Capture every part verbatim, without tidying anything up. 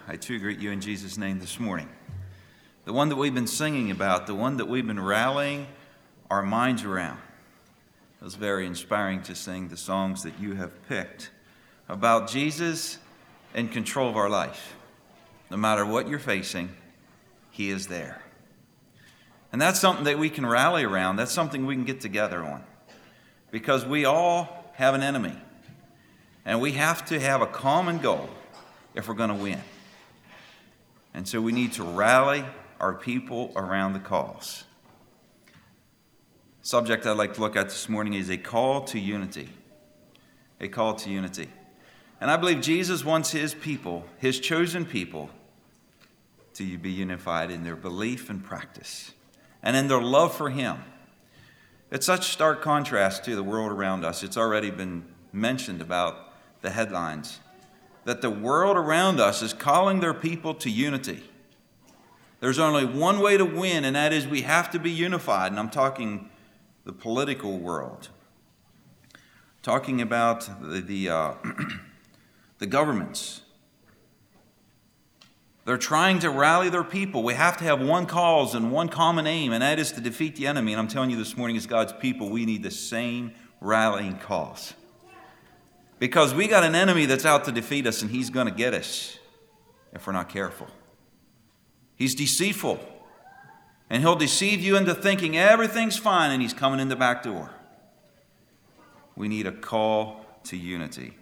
I too greet you in Jesus' name this morning. The one that we've been singing about, the one that we've been rallying our minds around. It was very inspiring to sing the songs that you have picked about Jesus in control of our life. No matter what you're facing, He is there. And that's something that we can rally around. That's something we can get together on. Because we all have an enemy. And we have to have a common goal if we're going to win. And so we need to rally our people around the cause. The subject I'd like to look at this morning is a call to unity. A call to unity. And I believe Jesus wants His people, His chosen people, to be unified in their belief and practice and in their love for Him. It's such stark contrast to the world around us. It's already been mentioned about the headlines, that the world around us is calling their people to unity. There's only one way to win, and that is we have to be unified. And I'm talking the political world. Talking about the, the, uh, the governments. They're trying to rally their people. We have to have one cause and one common aim, and that is to defeat the enemy. And I'm telling you this morning, as God's people, we need the same rallying cause. Because we got an enemy that's out to defeat us, and he's going to get us if we're not careful. He's deceitful. And he'll deceive you into thinking everything's fine, and he's coming in the back door. We need a call to unity.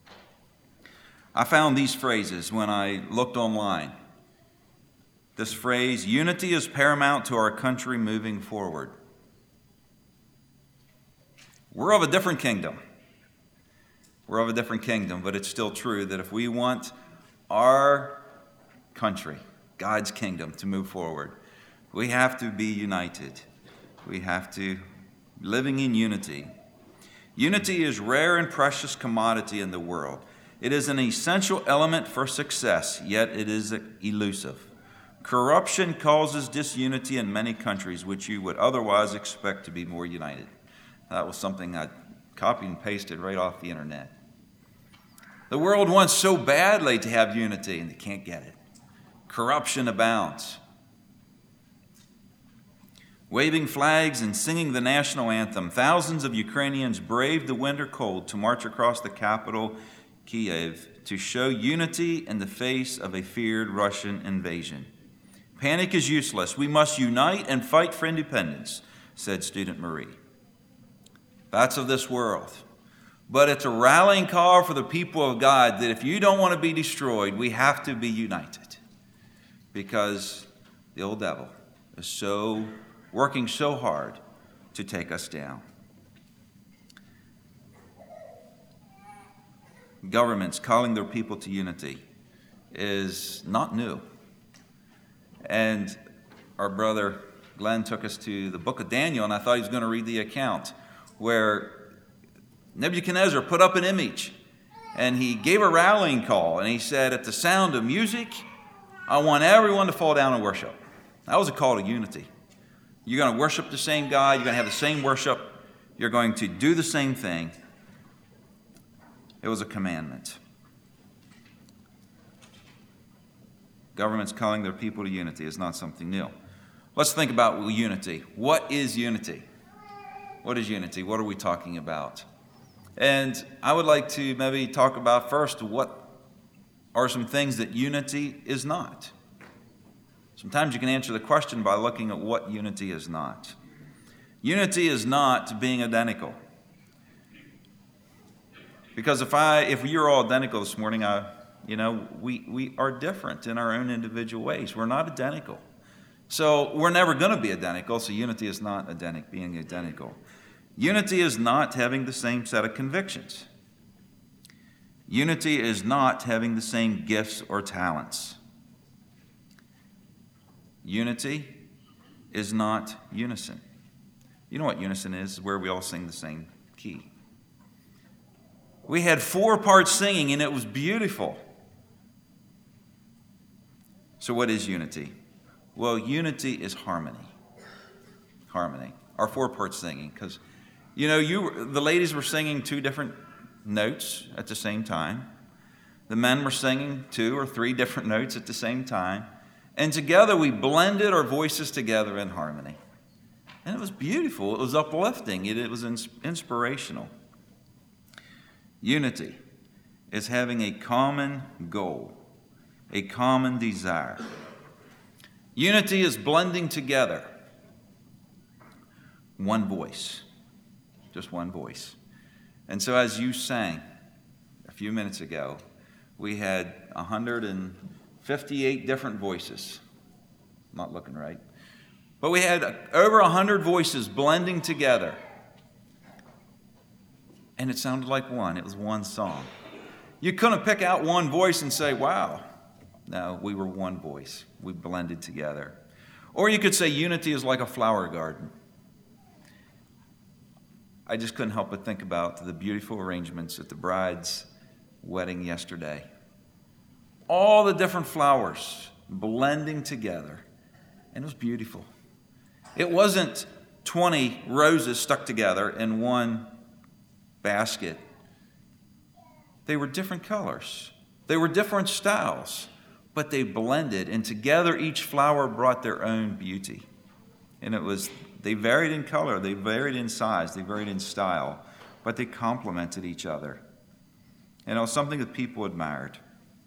I found these phrases when I looked online. This phrase, unity is paramount to our country moving forward. We're of a different kingdom. We're of a different kingdom, but it's still true that if we want our country, God's kingdom, to move forward, we have to be united. We have to be living in unity. Unity is a rare and precious commodity in the world. It is an essential element for success, yet it is elusive. Corruption causes disunity in many countries, which you would otherwise expect to be more united. That was something I copied and pasted right off the internet. The world wants so badly to have unity, and they can't get it. Corruption abounds. Waving flags and singing the national anthem, thousands of Ukrainians braved the winter cold to march across the capital, Kiev, to show unity in the face of a feared Russian invasion. Panic is useless. We must unite and fight for independence, said student Marie. That's of this world. But it's a rallying call for the people of God that if you don't want to be destroyed, we have to be united. Because the old devil is so working so hard to take us down. Governments calling their people to unity is not new. And our brother Glenn took us to the book of Daniel, and I thought he was going to read the account where Nebuchadnezzar put up an image, and he gave a rallying call, and he said, at the sound of music, I want everyone to fall down and worship. That was a call to unity. You're going to worship the same God. You're going to have the same worship. You're going to do the same thing. It was a commandment. Governments calling their people to unity is not something new. Let's think about unity. What is unity? What is unity? What are we talking about? And I would like to maybe talk about first what are some things that unity is not. Sometimes you can answer the question by looking at what unity is not. Unity is not being identical. Because if I, if you're all identical this morning, I, you know, we, we are different in our own individual ways. We're not identical. So we're never going to be identical. So unity is not identical, being identical. Unity is not having the same set of convictions. Unity is not having the same gifts or talents. Unity is not unison. You know what unison is? It's where we all sing the same key. We had four parts singing, and it was beautiful. So what is unity? Well, unity is harmony. Harmony. Our four parts singing, because You know, you the ladies were singing two different notes at the same time. The men were singing two or three different notes at the same time. And together we blended our voices together in harmony. And it was beautiful. It was uplifting. It, it was ins- inspirational. Unity is having a common goal, a common desire. Unity is blending together. One voice. Just one voice. And so as you sang a few minutes ago, we had one hundred fifty-eight different voices. Not looking right. But we had over one hundred voices blending together. And it sounded like one. It was one song. You couldn't pick out one voice and say, wow. No, we were one voice. We blended together. Or you could say unity is like a flower garden. I just couldn't help but think about the beautiful arrangements at the bride's wedding yesterday. All the different flowers blending together. And it was beautiful. It wasn't twenty roses stuck together in one basket. They were different colors. They were different styles. But they blended, and together each flower brought their own beauty. And it was, they varied in color, they varied in size, they varied in style, but they complemented each other. And it was something that people admired.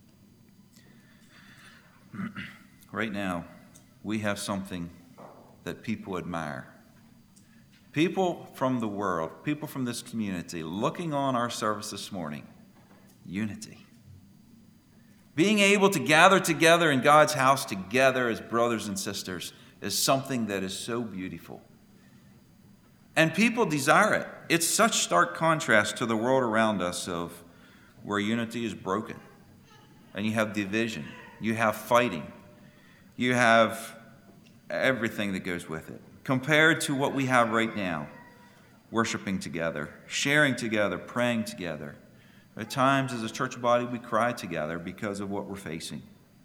Right now, we have something that people admire. People from the world, people from this community, looking on our service this morning, unity. Being able to gather together in God's house together as brothers and sisters is something that is so beautiful. And people desire it. It's such stark contrast to the world around us of where unity is broken. And you have division. You have fighting. You have everything that goes with it. Compared to what we have right now, worshiping together, sharing together, praying together. At times, as a church body, we cry together because of what we're facing.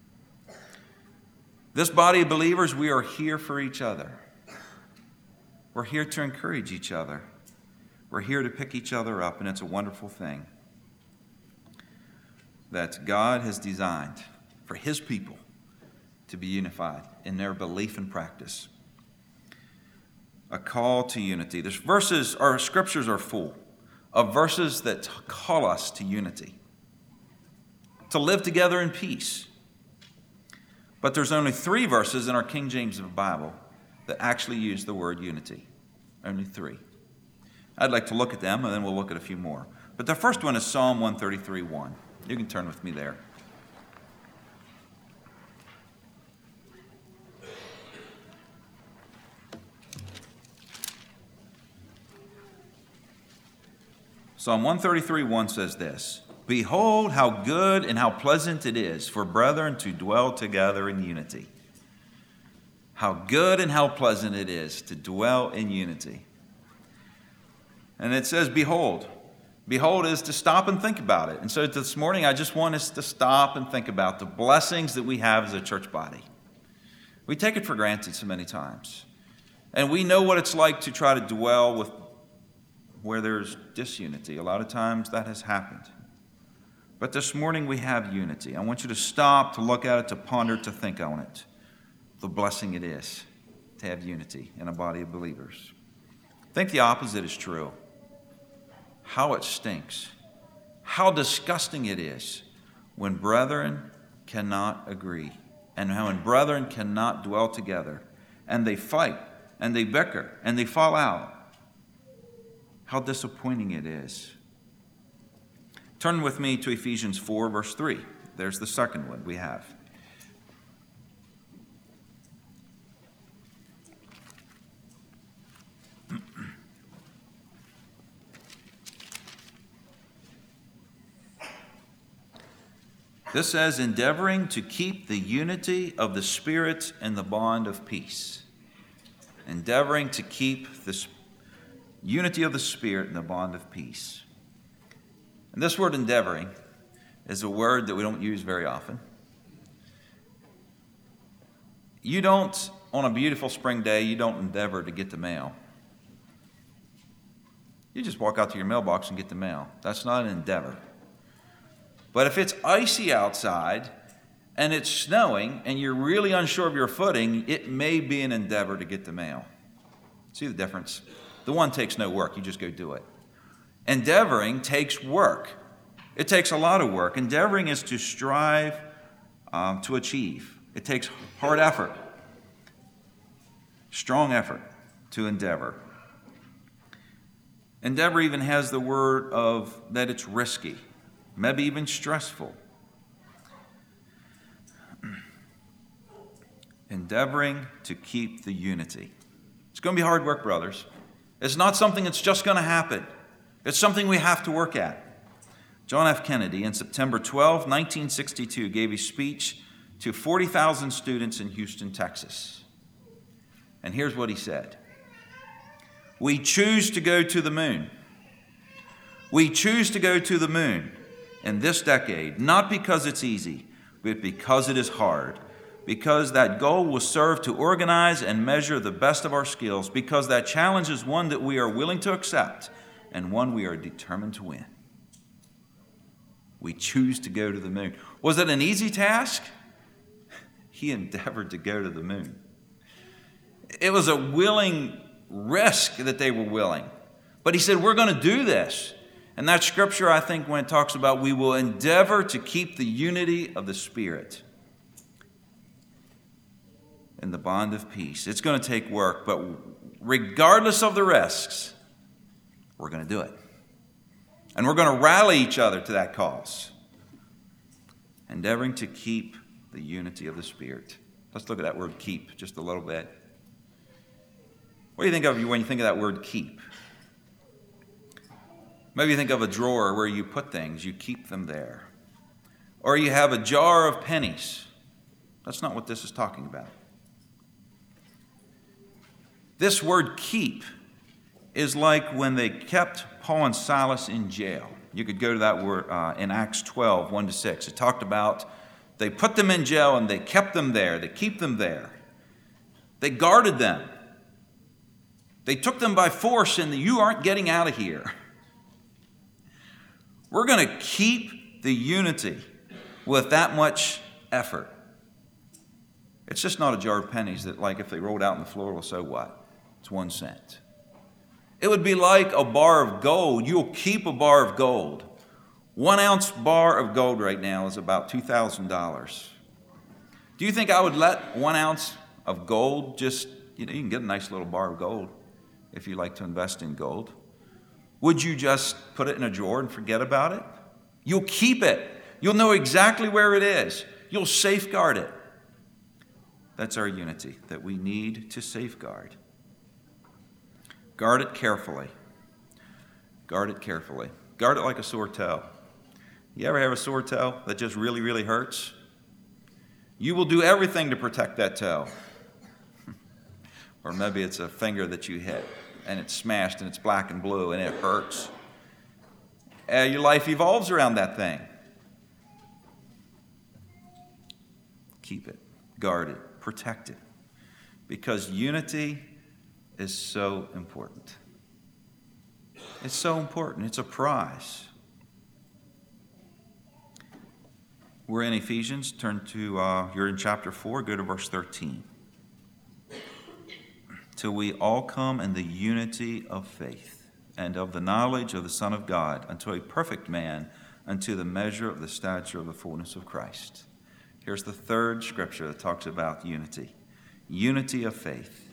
This body of believers, we are here for each other. We're here to encourage each other. We're here to pick each other up, and it's a wonderful thing that God has designed for His people to be unified in their belief and practice. A call to unity. There's verses, our scriptures are full of verses that call us to unity, to live together in peace. But there's only three verses in our King James Bible that actually use the word unity. Only three. I'd like to look at them, and then we'll look at a few more. But the first one is Psalm one thirty-three one. You can turn with me there. Psalm one thirty-three one says this, "Behold how good and how pleasant it is for brethren to dwell together in unity." How good and how pleasant it is to dwell in unity. And it says, behold. Behold is to stop and think about it. And so this morning, I just want us to stop and think about the blessings that we have as a church body. We take it for granted so many times. And we know what it's like to try to dwell with where there's disunity. A lot of times that has happened. But this morning we have unity. I want you to stop, to look at it, to ponder, to think on it. The blessing it is to have unity in a body of believers. I think the opposite is true. How it stinks. How disgusting it is when brethren cannot agree. And how when brethren cannot dwell together. And they fight. And they bicker. And they fall out. How disappointing it is. Turn with me to Ephesians four, verse three. There's the second one we have. This says, endeavoring to keep the unity of the Spirit in the bond of peace. Endeavoring to keep the unity of the Spirit in the bond of peace. And this word endeavoring is a word that we don't use very often. You don't, on a beautiful spring day, you don't endeavor to get the mail. You just walk out to your mailbox and get the mail. That's not an endeavor. But if it's icy outside and it's snowing and you're really unsure of your footing, it may be an endeavor to get the mail. See the difference? The one takes no work. You just go do it. Endeavoring takes work. It takes a lot of work. Endeavoring is to strive um, to achieve. It takes hard effort, strong effort to endeavor. Endeavor even has the word of that it's risky, maybe even stressful. Endeavoring to keep the unity. It's going to be hard work, brothers. It's not something that's just going to happen. It's something we have to work at. John F. Kennedy, on September twelfth, nineteen sixty-two, gave a speech to forty thousand students in Houston, Texas. And here's what he said. We choose to go to the moon. We choose to go to the moon in this decade, not because it's easy, but because it is hard. Because that goal will serve to organize and measure the best of our skills. Because that challenge is one that we are willing to accept and one we are determined to win. We choose to go to the moon. Was it an easy task? He endeavored to go to the moon. It was a willing risk that they were willing. But he said, we're going to do this. And that scripture, I think, when it talks about we will endeavor to keep the unity of the Spirit and the bond of peace. It's going to take work, but regardless of the risks, we're going to do it. And we're going to rally each other to that cause. Endeavoring to keep the unity of the Spirit. Let's look at that word keep just a little bit. What do you think of when you think of that word keep? Maybe you think of a drawer where you put things, you keep them there. Or you have a jar of pennies. That's not what this is talking about. This word keep is like when they kept Paul and Silas in jail. You could go to that word uh, in Acts twelve, one to six. It talked about they put them in jail and they kept them there. They keep them there. They guarded them. They took them by force and you aren't getting out of here. We're going to keep the unity with that much effort. It's just not a jar of pennies that, like, if they rolled out on the floor, well, so what? It's one cent. It would be like a bar of gold. You'll keep a bar of gold. One ounce bar of gold right now is about two thousand dollars. Do you think I would let one ounce of gold just, you know, you can get a nice little bar of gold if you like to invest in gold. Would you just put it in a drawer and forget about it? You'll keep it. You'll know exactly where it is. You'll safeguard it. That's our unity that we need to safeguard. Guard it carefully. Guard it carefully. Guard it like a sore toe. You ever have a sore toe that just really, really hurts? You will do everything to protect that toe. Or maybe it's a finger that you hit and it's smashed and it's black and blue and it hurts. Uh, your life evolves around that thing. Keep it, guard it, protect it. Because unity is so important. It's so important. It's a prize. We're in Ephesians. Turn to, uh, you're in chapter four, go to verse thirteen. Till we all come in the unity of faith and of the knowledge of the Son of God, unto a perfect man, unto the measure of the stature of the fullness of Christ. Here's the third scripture that talks about unity. Unity of faith.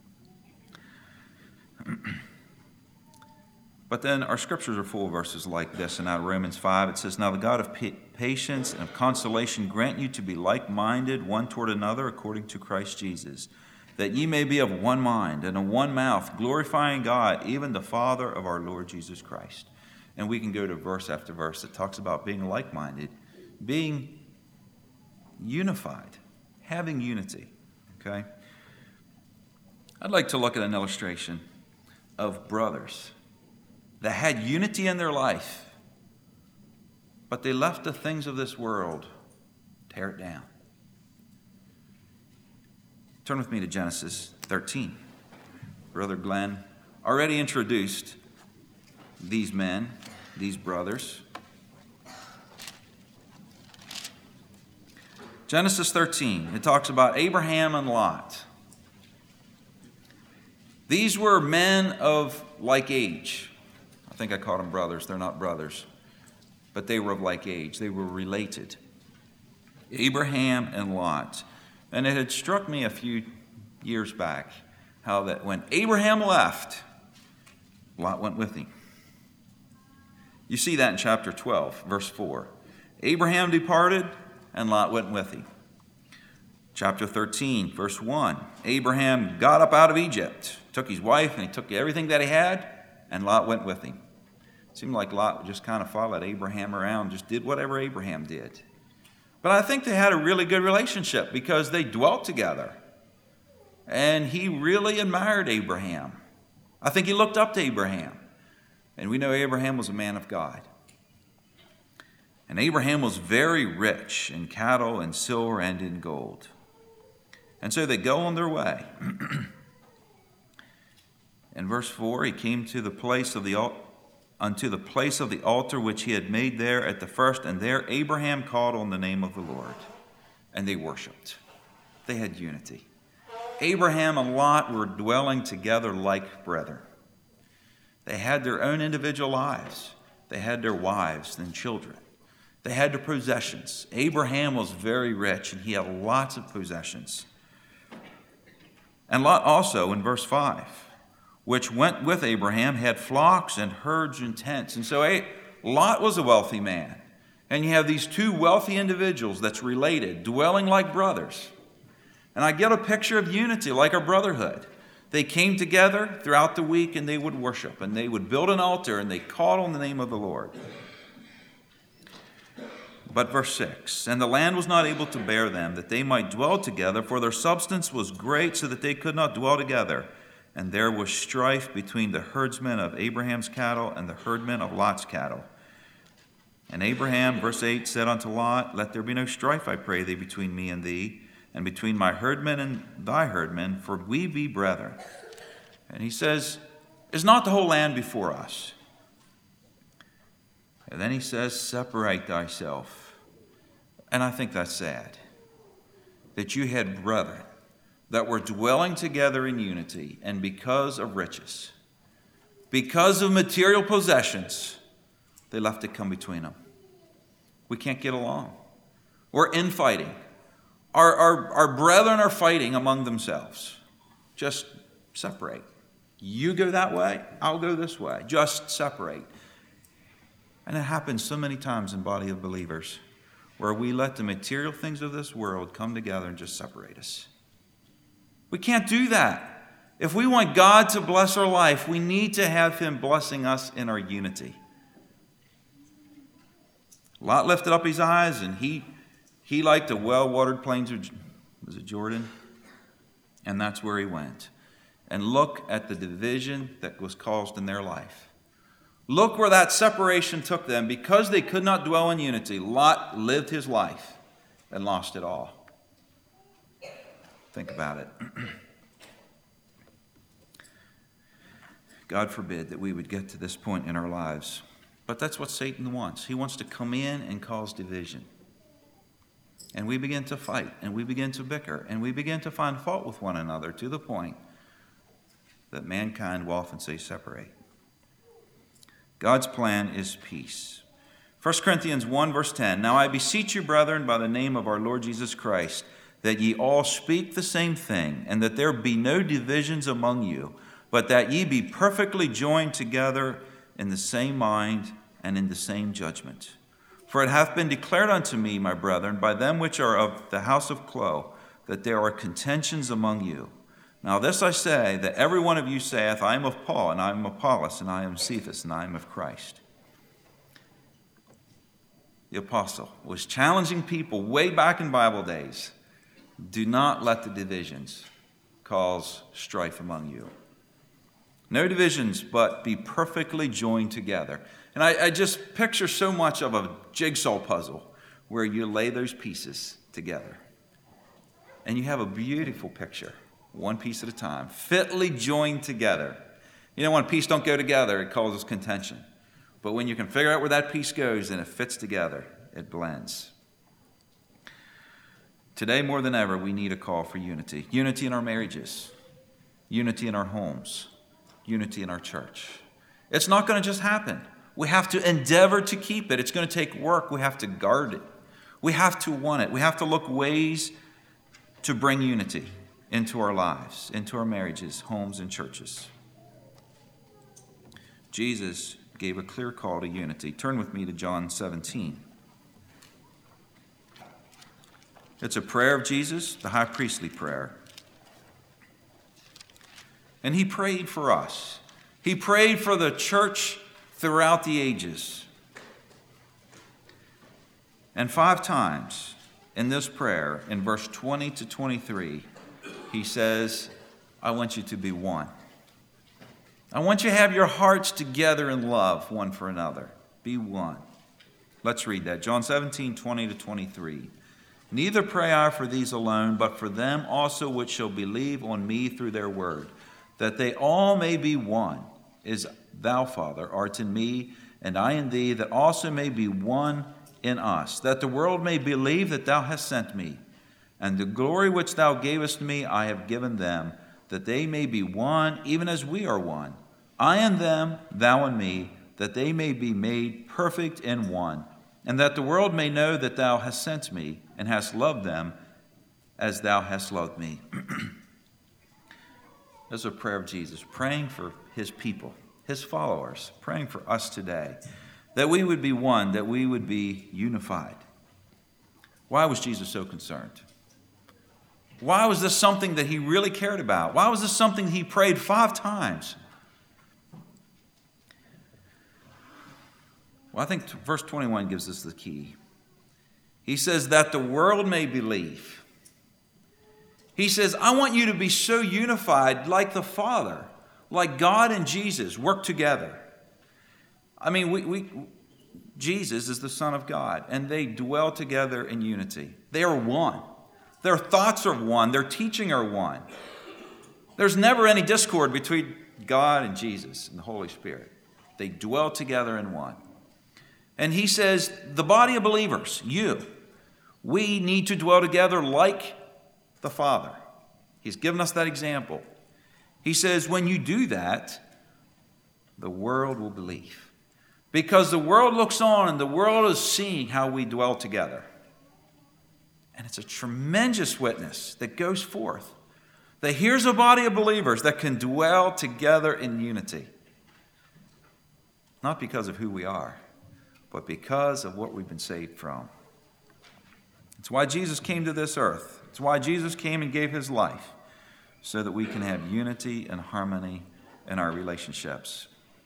But then our scriptures are full of verses like this. And out of Romans five, it says, Now the God of patience and of consolation grant you to be like-minded one toward another according to Christ Jesus, that ye may be of one mind and of one mouth, glorifying God, even the Father of our Lord Jesus Christ. And we can go to verse after verse that talks about being like-minded, being unified, having unity. Okay? I'd like to look at an illustration of brothers that had unity in their life, but they left the things of this world, tear it down. Turn with me to Genesis thirteen. Brother Glenn already introduced these men, these brothers. Genesis thirteen, it talks about Abraham and Lot. These were men of like age. I think I called them brothers. They're not brothers. But they were of like age. They were related. Abraham and Lot. And it had struck me a few years back how that when Abraham left, Lot went with him. You see that in chapter twelve, verse four. Abraham departed, and Lot went with him. Chapter thirteen, verse one. Abraham got up out of Egypt, took his wife, and he took everything that he had, and Lot went with him. It seemed like Lot just kind of followed Abraham around, just did whatever Abraham did. But I think they had a really good relationship because they dwelt together. And he really admired Abraham. I think he looked up to Abraham. And we know Abraham was a man of God. And Abraham was very rich in cattle and silver and in gold. And so they go on their way. In verse four, he came to the place of the altar. Unto the place of the altar which he had made there at the first, and there Abraham called on the name of the Lord, and they worshipped. They had unity. Abraham and Lot were dwelling together like brethren. They had their own individual lives. They had their wives and children. They had their possessions. Abraham was very rich, and he had lots of possessions. And Lot also, in verse five, which went with Abraham, had flocks and herds and tents. And so Lot was a wealthy man. And you have these two wealthy individuals that's related, dwelling like brothers. And I get a picture of unity, like a brotherhood. They came together throughout the week and they would worship. And they would build an altar and they called on the name of the Lord. But verse six, and the land was not able to bear them, that they might dwell together, for their substance was great, so that they could not dwell together. And there was strife between the herdsmen of Abraham's cattle and the herdmen of Lot's cattle. And Abraham, verse eight, said unto Lot, let there be no strife, I pray thee, between me and thee, and between my herdmen and thy herdmen, for we be brethren. And he says, is not the whole land before us? And then he says, separate thyself. And I think that's sad, that you had brethren that were dwelling together in unity, and because of riches, because of material possessions, they left it come between them. We can't get along. We're infighting. Our, our, our brethren are fighting among themselves. Just separate. You go that way, I'll go this way. Just separate. And it happens so many times in the body of believers, where we let the material things of this world come together and just separate us. We can't do that. If we want God to bless our life, we need to have him blessing us in our unity. Lot lifted up his eyes, and he he liked the well-watered plains of, was it Jordan? And that's where he went. And look at the division that was caused in their life. Look where that separation took them. Because they could not dwell in unity, Lot lived his life and lost it all. Think about it. God forbid that we would get to this point in our lives. But that's what Satan wants. He wants to come in and cause division. And we begin to fight, and we begin to bicker, and we begin to find fault with one another to the point that mankind will often say separate. God's plan is peace. First Corinthians one, verse ten, now I beseech you, brethren, by the name of our Lord Jesus Christ, that ye all speak the same thing, and that there be no divisions among you, but that ye be perfectly joined together in the same mind and in the same judgment. For it hath been declared unto me, my brethren, by them which are of the house of Chloe, that there are contentions among you. Now this I say, that every one of you saith, I am of Paul, and I am of Apollos, and I am Cephas, and I am of Christ. The apostle was challenging people way back in Bible days. Do not let the divisions cause strife among you. No divisions, but be perfectly joined together. And I, I just picture so much of a jigsaw puzzle where you lay those pieces together. And you have a beautiful picture, one piece at a time, fitly joined together. You know, when a piece don't go together, it causes contention. But when you can figure out where that piece goes and it fits together, it blends. Today, more than ever, we need a call for unity. Unity in our marriages, unity in our homes, unity in our church. It's not going to just happen. We have to endeavor to keep it. It's going to take work. We have to guard it. We have to want it. We have to look ways to bring unity into our lives, into our marriages, homes, and churches. Jesus gave a clear call to unity. Turn with me to John seventeen. It's a prayer of Jesus, the high priestly prayer. And he prayed for us. He prayed for the church throughout the ages. And five times in this prayer, in verse twenty to twenty-three, he says, I want you to be one. I want you to have your hearts together in love one for another. Be one. Let's read that. John seventeen, twenty to twenty-three. Neither pray I for these alone, but for them also which shall believe on me through their word, that they all may be one, as thou, Father, art in me, and I in thee, that also may be one in us, that the world may believe that thou hast sent me. And the glory which thou gavest me I have given them, that they may be one, even as we are one. I and them, thou and me, that they may be made perfect in one, and that the world may know that thou hast sent me, and hast loved them as thou hast loved me. This is a prayer of Jesus, praying for his people, his followers, praying for us today, that we would be one, that we would be unified. Why was Jesus so concerned? Why was this something that he really cared about? Why was this something he prayed five times? Well, I think verse twenty-one gives us the key. He says that the world may believe. He says, I want you to be so unified like the Father, like God and Jesus work together. I mean, we, we Jesus is the Son of God, and they dwell together in unity. They are one. Their thoughts are one. Their teaching are one. There's never any discord between God and Jesus and the Holy Spirit. They dwell together in one. And he says, the body of believers, you, we need to dwell together like the Father. He's given us that example. He says, when you do that, the world will believe. Because the world looks on and the world is seeing how we dwell together. And it's a tremendous witness that goes forth. That here's a body of believers that can dwell together in unity. Not because of who we are, but because of what we've been saved from. It's why Jesus came to this earth. It's why Jesus came and gave his life, so that we can have unity and harmony in our relationships.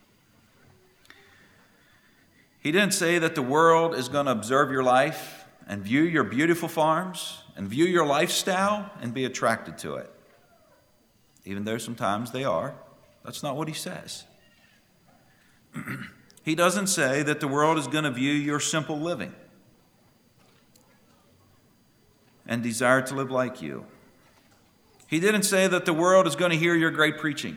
He didn't say that the world is going to observe your life and view your beautiful farms and view your lifestyle and be attracted to it. Even though sometimes they are. That's not what he says. He doesn't say that the world is going to view your simple living and desire to live like you. He didn't say that the world is going to hear your great preaching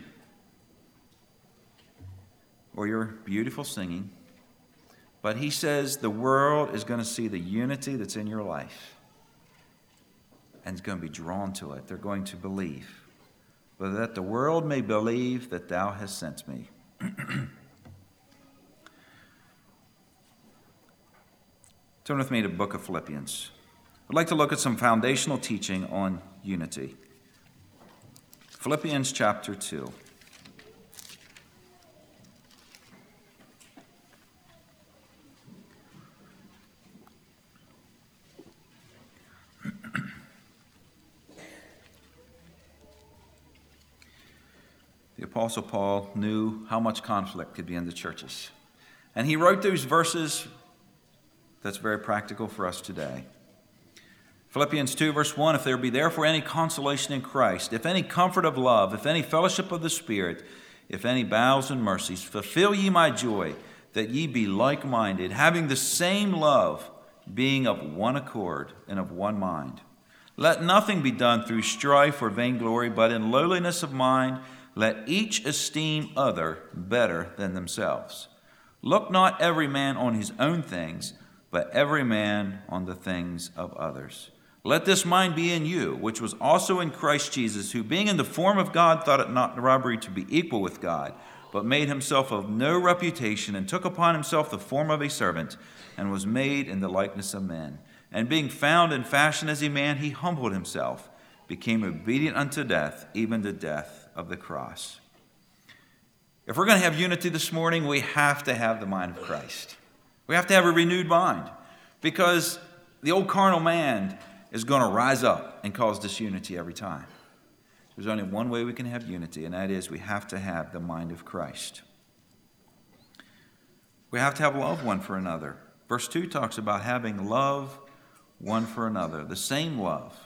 or your beautiful singing, but he says the world is going to see the unity that's in your life and is going to be drawn to it. They're going to believe, but that the world may believe that thou hast sent me. Turn with me to the book of Philippians. I'd like to look at some foundational teaching on unity. Philippians chapter two. The Apostle Paul knew how much conflict could be in the churches. And he wrote those verses that's very practical for us today. Philippians two, verse one, if there be therefore any consolation in Christ, if any comfort of love, if any fellowship of the Spirit, if any bowels and mercies, fulfill ye my joy, that ye be like-minded, having the same love, being of one accord and of one mind. Let nothing be done through strife or vainglory, but in lowliness of mind, let each esteem other better than themselves. Look not every man on his own things, but every man on the things of others. Let this mind be in you, which was also in Christ Jesus, who being in the form of God thought it not robbery to be equal with God, but made himself of no reputation, and took upon himself the form of a servant, and was made in the likeness of men. And being found in fashion as a man, he humbled himself, became obedient unto death, even the death of the cross. If we're going to have unity this morning, we have to have the mind of Christ. We have to have a renewed mind, because the old carnal man is going to rise up and cause disunity every time. There's only one way we can have unity, and that is we have to have the mind of Christ. We have to have love one for another. Verse two talks about having love one for another, the same love.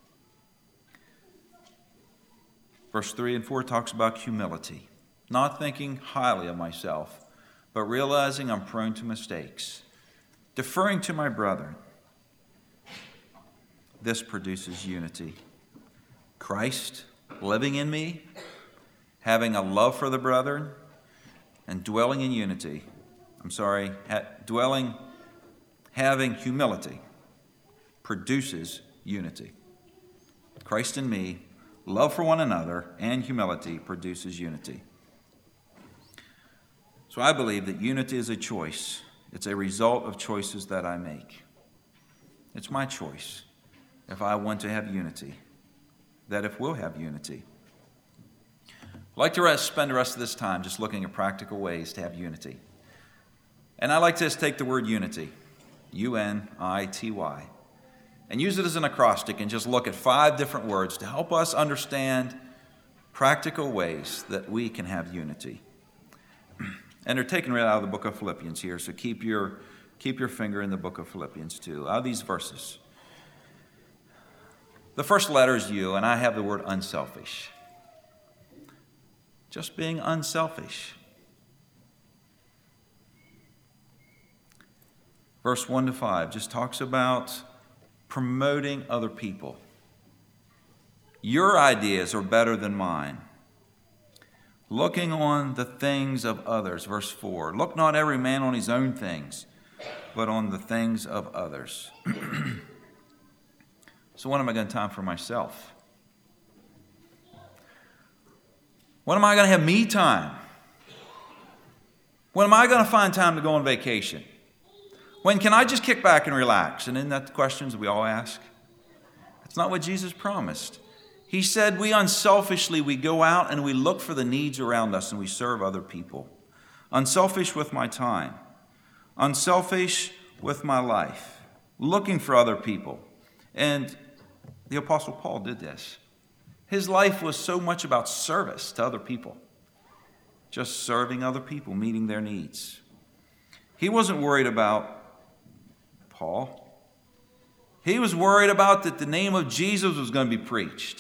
Verse three and four talks about humility, not thinking highly of myself, but realizing I'm prone to mistakes, deferring to my brethren. This produces unity. Christ living in me, having a love for the brethren, and dwelling in unity. I'm sorry, ha- dwelling, having humility produces unity. Christ in me, love for one another, and humility produces unity. So I believe that unity is a choice. It's a result of choices that I make. It's my choice if I want to have unity, that if we'll have unity. I'd like to rest, spend the rest of this time just looking at practical ways to have unity. And I like to just take the word unity, U N I T Y, and use it as an acrostic and just look at five different words to help us understand practical ways that we can have unity. And they're taken right out of the book of Philippians here, so keep your, keep your finger in the book of Philippians too. Out of these verses. The first letter is U, and I have the word unselfish. Just being unselfish. Verse one to five just talks about promoting other people. Your ideas are better than mine. Looking on the things of others. Verse four, look not every man on his own things, but on the things of others. So when am I going to have time for myself? When am I going to have me time? When am I going to find time to go on vacation? When can I just kick back and relax? And isn't that the questions we all ask? That's not what Jesus promised. He said we unselfishly, we go out and we look for the needs around us and we serve other people. Unselfish with my time. Unselfish with my life. Looking for other people. And the Apostle Paul did this. His life was so much about service to other people. Just serving other people, meeting their needs. He wasn't worried about Paul. He was worried about that the name of Jesus was going to be preached.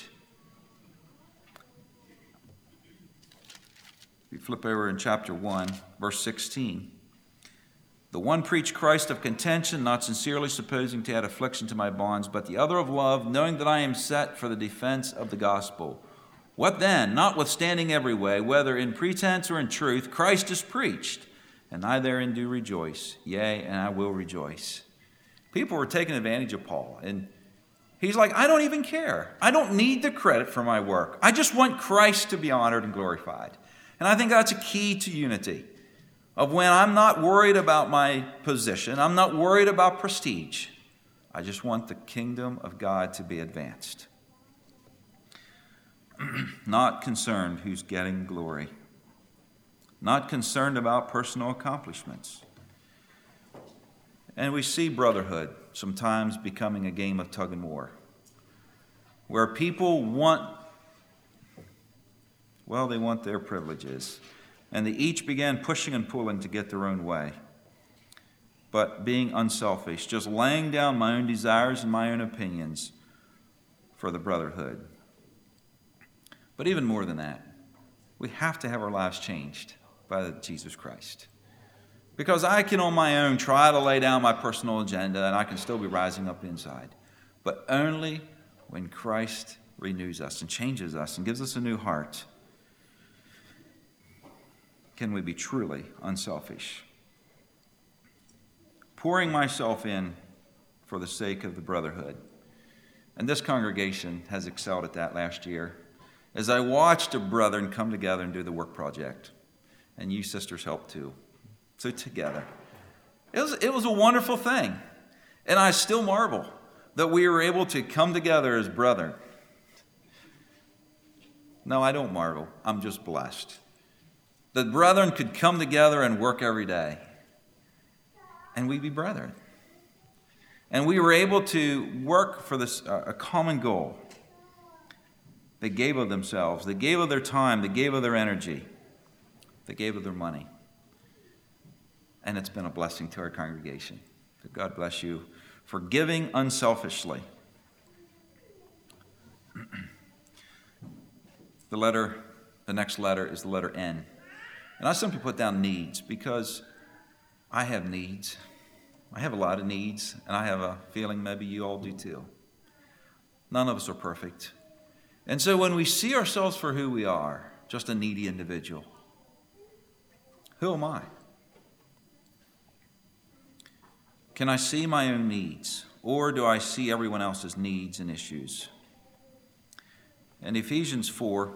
We flip over in chapter one, verse sixteen. The one preached Christ of contention, not sincerely supposing to add affliction to my bonds, but the other of love, knowing that I am set for the defense of the gospel. What then? Notwithstanding every way, whether in pretense or in truth, Christ is preached, and I therein do rejoice. Yea, and I will rejoice. People were taking advantage of Paul, and he's like, I don't even care. I don't need the credit for my work. I just want Christ to be honored and glorified. And I think that's a key to unity. Of when I'm not worried about my position, I'm not worried about prestige. I just want the kingdom of God to be advanced. Not concerned who's getting glory. Not concerned about personal accomplishments. And we see brotherhood sometimes becoming a game of tug and war, where people want, well, they want their privileges. And they each began pushing and pulling to get their own way. But being unselfish, just laying down my own desires and my own opinions for the brotherhood. But even more than that, we have to have our lives changed by Jesus Christ. Because I can on my own try to lay down my personal agenda and I can still be rising up inside. But only when Christ renews us and changes us and gives us a new heart can we be truly unselfish. Pouring myself in for the sake of the brotherhood. And this congregation has excelled at that last year. As I watched the brethren come together and do the work project, and you sisters helped too. So together. It was, it was a wonderful thing. And I still marvel that we were able to come together as brethren. No, I don't marvel. I'm just blessed. The brethren could come together and work every day. And we'd be brethren. And we were able to work for this uh, a common goal. They gave of themselves. They gave of their time. They gave of their energy. They gave of their money. And it's been a blessing to our congregation. So God bless you for giving unselfishly. The letter, the next letter is the letter N. And I simply put down needs because I have needs. I have a lot of needs, and I have a feeling maybe you all do too. None of us are perfect. And so when we see ourselves for who we are, just a needy individual, who am I? Can I see my own needs, or do I see everyone else's needs and issues? In Ephesians four,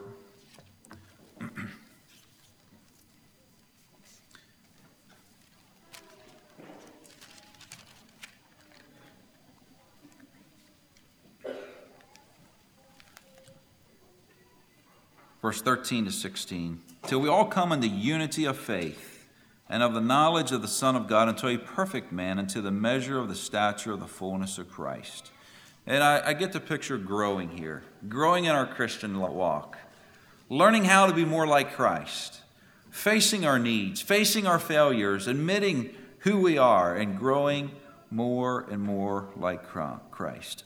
verse thirteen to sixteen, till we all come into unity of faith and of the knowledge of the Son of God, unto a perfect man, unto the measure of the stature of the fullness of Christ. And I, I get to picture growing here, growing in our Christian walk, learning how to be more like Christ, facing our needs, facing our failures, admitting who we are, and growing more and more like Christ.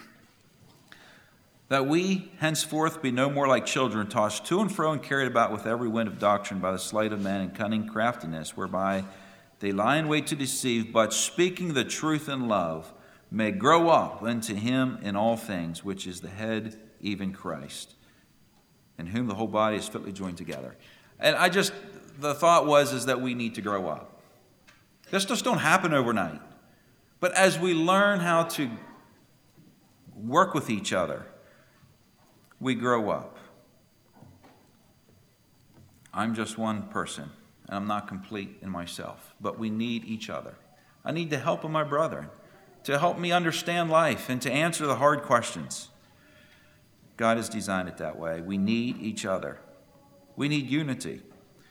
That we henceforth be no more like children, tossed to and fro and carried about with every wind of doctrine by the sleight of men and cunning craftiness, whereby they lie in wait to deceive, but speaking the truth in love, may grow up unto him in all things, which is the head, even Christ, in whom the whole body is fitly joined together. And I just, the thought was is that we need to grow up. This just don't happen overnight. But as we learn how to work with each other, we grow up. I'm just one person, and I'm not complete in myself, but we need each other. I need the help of my brethren to help me understand life and to answer the hard questions. God has designed it that way. We need each other. We need unity.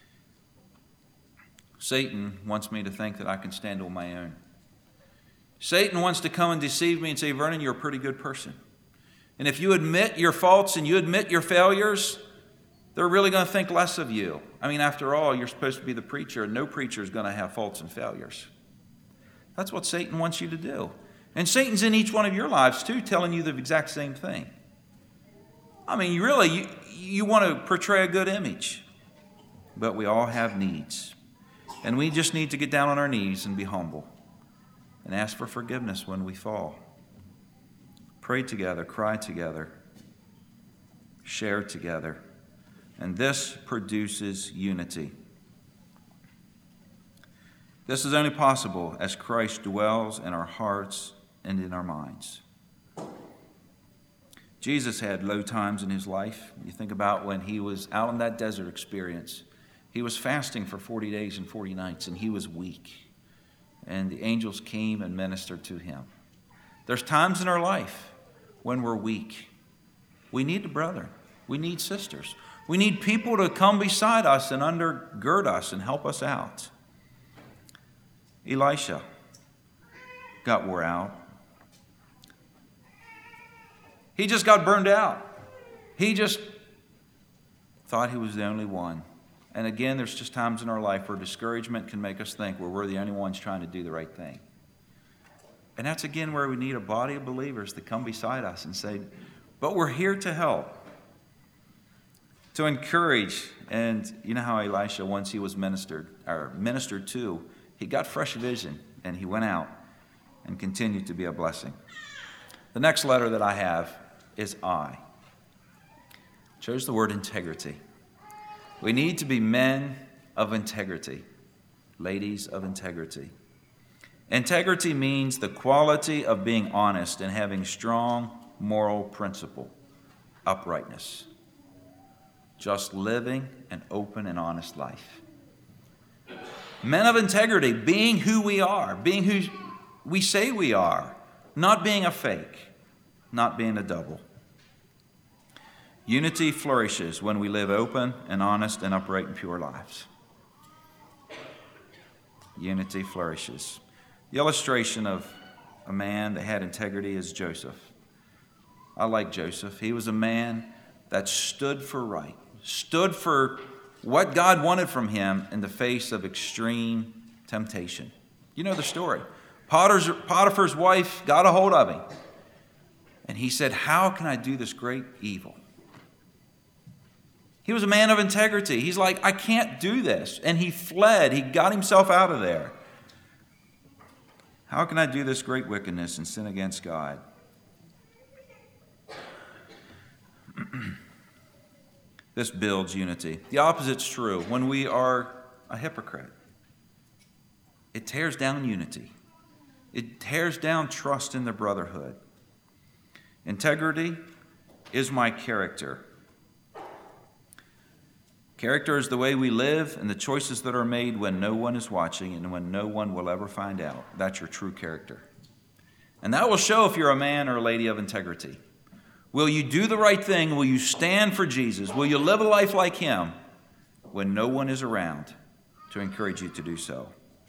Satan wants me to think that I can stand on my own. Satan wants to come and deceive me and say, Vernon, you're a pretty good person. And if you admit your faults and you admit your failures, they're really going to think less of you. I mean, after all, you're supposed to be the preacher, and no preacher is going to have faults and failures. That's what Satan wants you to do. And Satan's in each one of your lives, too, telling you the exact same thing. I mean, really, you, you want to portray a good image. But we all have needs. And we just need to get down on our knees and be humble and ask for forgiveness when we fall. Pray together, cry together, share together. And this produces unity. This is only possible as Christ dwells in our hearts and in our minds. Jesus had low times in his life. You think about when he was out in that desert experience. He was fasting for forty days and forty nights, and he was weak. And the angels came and ministered to him. There's times in our life when we're weak. We need the brethren. We need sisters. We need people to come beside us and undergird us and help us out. Elisha got wore out. He just got burned out. He just thought he was the only one. And again, there's just times in our life where discouragement can make us think well, we're the only ones trying to do the right thing. And that's again where we need a body of believers to come beside us and say, but we're here to help, to encourage. And you know how Elisha, once he was ministered or ministered to, he got fresh vision and he went out and continued to be a blessing. The next letter that I have is I. Chose the word integrity. We need to be men of integrity, ladies of integrity. Integrity means the quality of being honest and having strong moral principle: uprightness. Just living an open and honest life. Men of integrity, being who we are, being who we say we are, not being a fake, not being a double. Unity flourishes when we live open and honest and upright and pure lives. Unity flourishes. The illustration of a man that had integrity is Joseph. I like Joseph. He was a man that stood for right, stood for what God wanted from him in the face of extreme temptation. You know the story. Potter's, Potiphar's wife got a hold of him, and he said, "How can I do this great evil?" He was a man of integrity. He's like, "I can't do this." And he fled. He got himself out of there. How can I do this great wickedness and sin against God? This builds unity. The opposite's true. When we are a hypocrite, it tears down unity. It tears down trust in the brotherhood. Integrity is my character. Character is the way we live and the choices that are made when no one is watching and when no one will ever find out. That's your true character. And that will show if you're a man or a lady of integrity. Will you do the right thing? Will you stand for Jesus? Will you live a life like him when no one is around to encourage you to do so?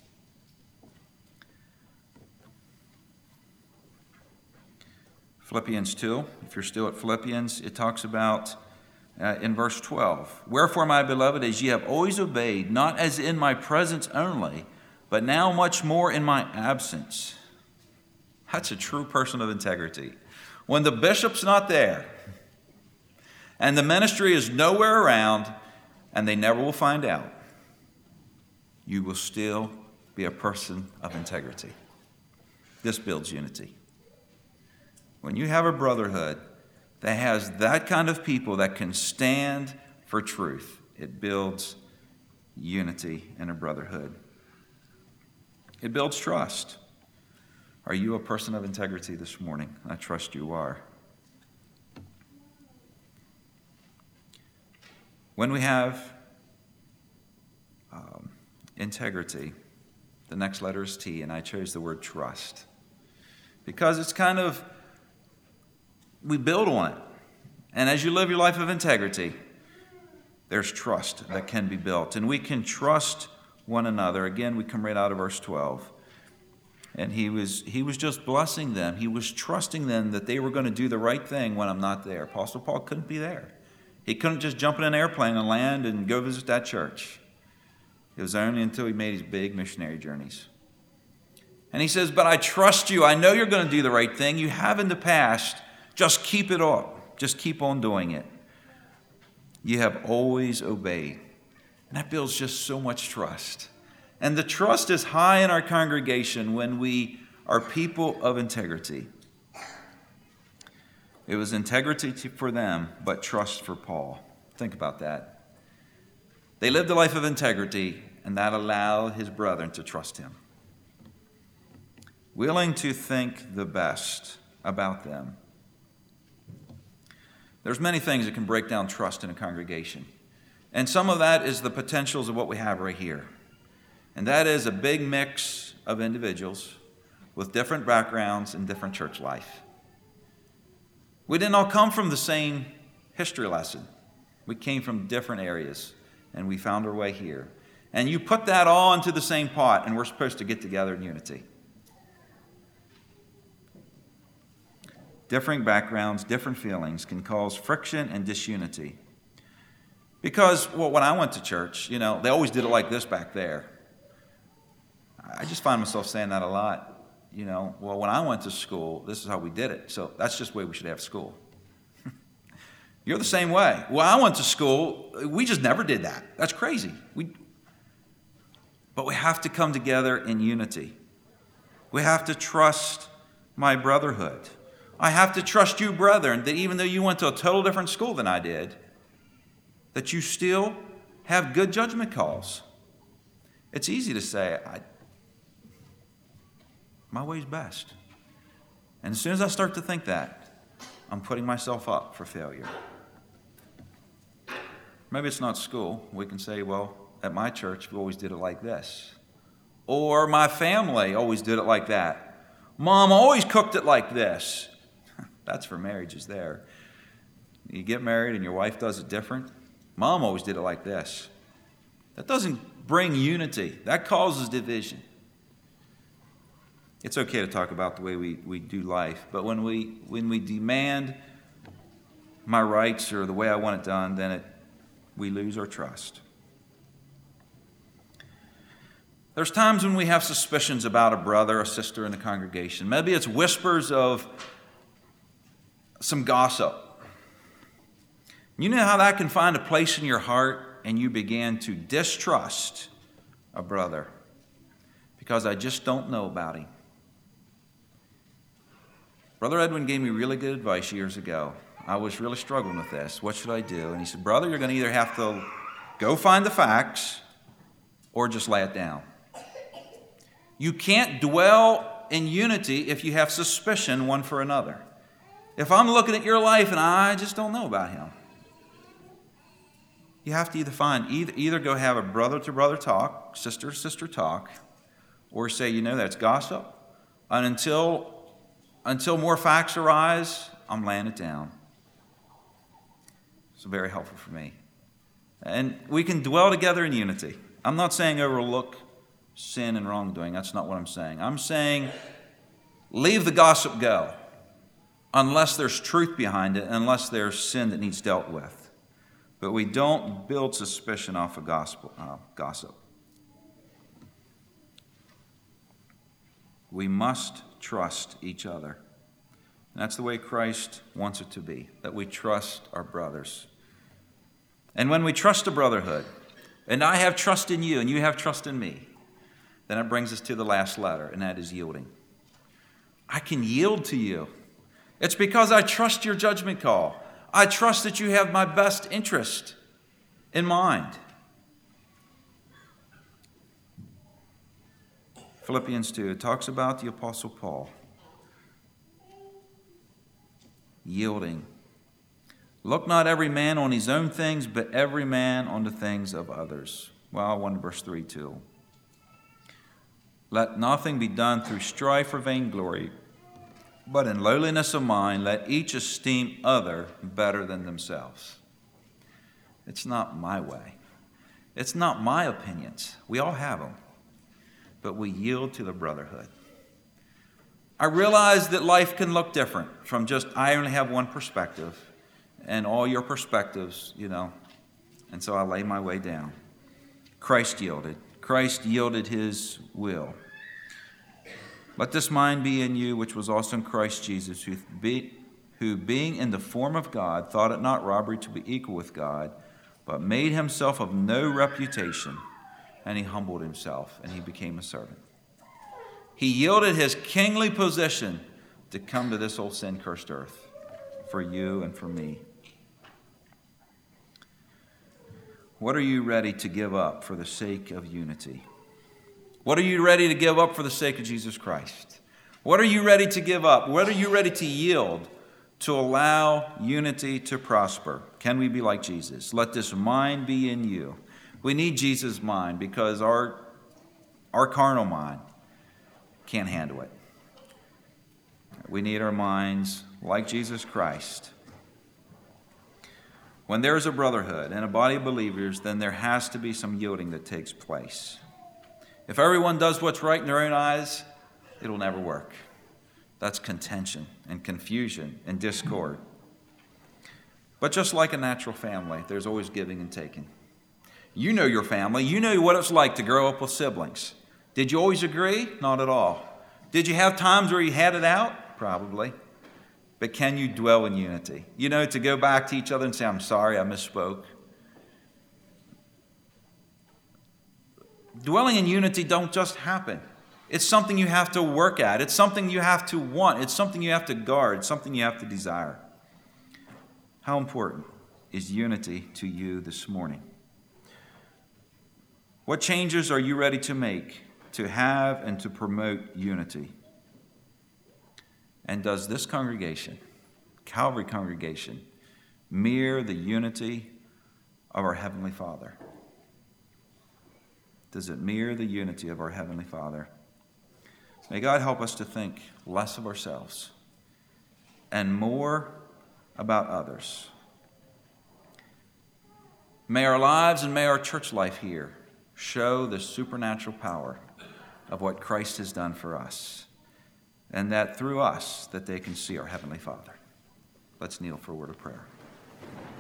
Philippians two, if you're still at Philippians, it talks about uh, in verse twelve, "Wherefore, my beloved, as ye have always obeyed, not as in my presence only, but now much more in my absence." That's a true person of integrity. When the bishop's not there, and the ministry is nowhere around, and they never will find out, you will still be a person of integrity. This builds unity. When you have a brotherhood that has that kind of people that can stand for truth, it builds unity in a brotherhood. It builds trust. Are you a person of integrity this morning? I trust you are. When we have um, integrity, the next letter is T, and I chose the word trust. Because it's kind of, we build on it. And as you live your life of integrity, there's trust that can be built. And we can trust one another. Again, we come right out of verse twelve. And he was he was just blessing them. He was trusting them that they were going to do the right thing when I'm not there. Apostle Paul couldn't be there. He couldn't just jump in an airplane and land and go visit that church. It was only until he made his big missionary journeys. And he says, "But I trust you. I know you're going to do the right thing. You have in the past. Just keep it up. Just keep on doing it. You have always obeyed." And that builds just so much trust. And the trust is high in our congregation when we are people of integrity. It was integrity for them, but trust for Paul. Think about that. They lived a life of integrity, and that allowed his brethren to trust him. Willing to think the best about them. There's many things that can break down trust in a congregation. And some of that is the potentials of what we have right here. And that is a big mix of individuals with different backgrounds and different church life. We didn't all come from the same history lesson. We came from different areas, and we found our way here. And you put that all into the same pot, and we're supposed to get together in unity. Differing backgrounds, different feelings can cause friction and disunity. Because, well, when I went to church, you know, they always did it like this back there. I just find myself saying that a lot. You know, well, when I went to school, this is how we did it. So that's just the way we should have school. You're the same way. Well, I went to school, we just never did that. That's crazy. We, but we have to come together in unity. We have to trust my brotherhood. I have to trust you, brethren, that even though you went to a total different school than I did, that you still have good judgment calls. It's easy to say, I, my way's best. And as soon as I start to think that, I'm putting myself up for failure. Maybe it's not school. We can say, well, at my church, we always did it like this. Or my family always did it like that. Mom always cooked it like this. That's for marriages there. You get married and your wife does it different. Mom always did it like this. That doesn't bring unity. That causes division. It's okay to talk about the way we, we do life, but when we when we demand my rights or the way I want it done, then it, we lose our trust. There's times when we have suspicions about a brother or sister in the congregation. Maybe it's whispers of some gossip. You know how that can find a place in your heart and you begin to distrust a brother because I just don't know about him. Brother Edwin gave me really good advice years ago. I was really struggling with this. What should I do? And he said, brother, you're going to either have to go find the facts or just lay it down. You can't dwell in unity if you have suspicion one for another. If I'm looking at your life and I just don't know about him, you have to either find, either, either go have a brother-to-brother talk, sister-to-sister talk, or say, you know, that's gossip. And until, until more facts arise, I'm laying it down. It's very helpful for me. And we can dwell together in unity. I'm not saying overlook sin and wrongdoing. That's not what I'm saying. I'm saying leave the gossip go unless there's truth behind it, unless there's sin that needs dealt with. But we don't build suspicion off of gospel, uh, gossip. We must trust each other. And that's the way Christ wants it to be, that we trust our brothers. And when we trust a brotherhood, and I have trust in you and you have trust in me, then it brings us to the last letter, and that is yielding. I can yield to you. It's because I trust your judgment call. I trust that you have my best interest in mind. Philippians two, it talks about the Apostle Paul yielding. Look not every man on his own things, but every man on the things of others. Well, one verse three too. Let nothing be done through strife or vainglory, but in lowliness of mind, let each esteem other better than themselves. It's not my way. It's not my opinions. We all have them. But we yield to the brotherhood. I realize that life can look different from just, I only have one perspective, and all your perspectives, you know. And so I lay my way down. Christ yielded. Christ yielded his will. Let this mind be in you, which was also in Christ Jesus, who, be, who being in the form of God, thought it not robbery to be equal with God, but made himself of no reputation, and he humbled himself, and he became a servant. He yielded his kingly position to come to this old sin-cursed earth for you and for me. What are you ready to give up for the sake of unity? What are you ready to give up for the sake of Jesus Christ? What are you ready to give up? What are you ready to yield to allow unity to prosper? Can we be like Jesus? Let this mind be in you. We need Jesus' mind because our, our carnal mind can't handle it. We need our minds like Jesus Christ. When there is a brotherhood and a body of believers, then there has to be some yielding that takes place. If everyone does what's right in their own eyes, it'll never work. That's contention and confusion and discord. But just like a natural family, there's always giving and taking. You know your family. You know what it's like to grow up with siblings. Did you always agree? Not at all. Did you have times where you had it out? Probably. But can you dwell in unity? You know, to go back to each other and say, I'm sorry, I misspoke. Dwelling in unity don't just happen. It's something you have to work at. It's something you have to want. It's something you have to guard. It's something you have to desire. How important is unity to you this morning? What changes are you ready to make to have and to promote unity? And does this congregation, Calvary congregation mirror the unity of our Heavenly Father? Does it mirror the unity of our Heavenly Father? May God help us to think less of ourselves and more about others. May our lives and may our church life here show the supernatural power of what Christ has done for us, and that through us that they can see our Heavenly Father. Let's kneel for a word of prayer.